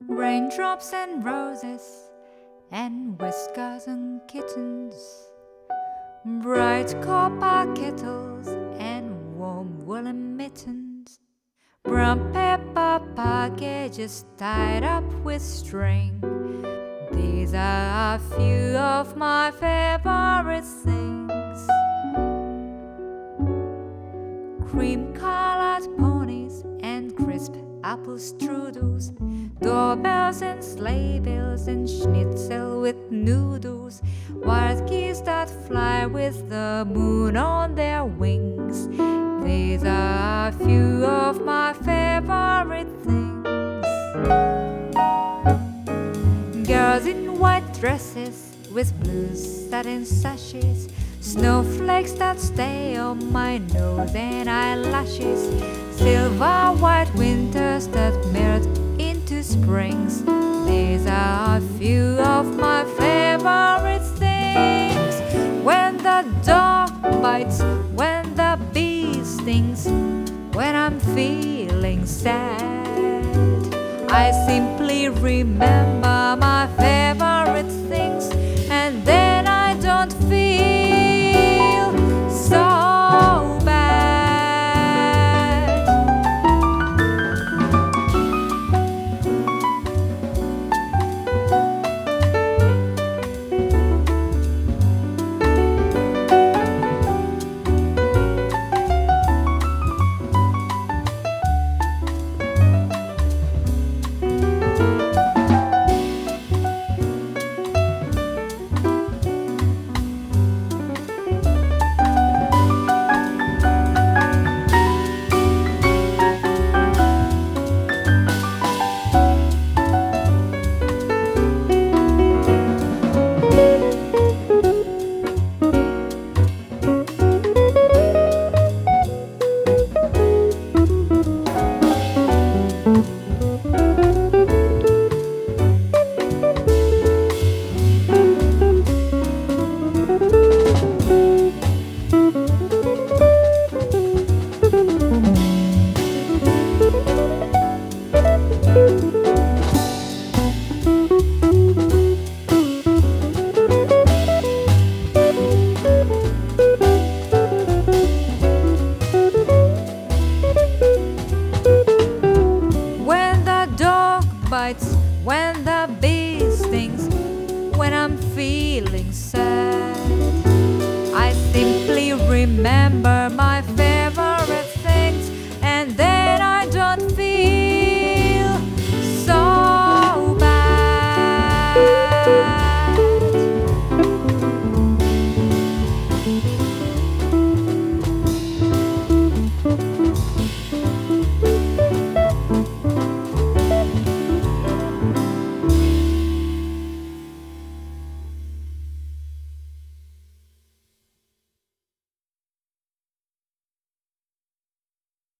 Raindrops and roses and whiskers and kittens, bright copper kettles and warm woolen mittens, brown paper packages tied up with string. These are a few of my favorite things. Cream-colored ponies and crisp apple strudels, doorbells and sleigh bells and schnitzel with noodles, wild geese that fly with the moon on their wings. These are a few of my favorite things. Girls in white dresses with blue satin sashes, snowflakes that stay on my nose and eyelashes, silver white winters that melt into springs. These are a few of my favorite things. When the dog bites, when the bee stings, when I'm feeling sad, I simply remember my favorite things, and then I don't feel so bad. When the bee stings, when I'm feeling sad, I simply remember my favorite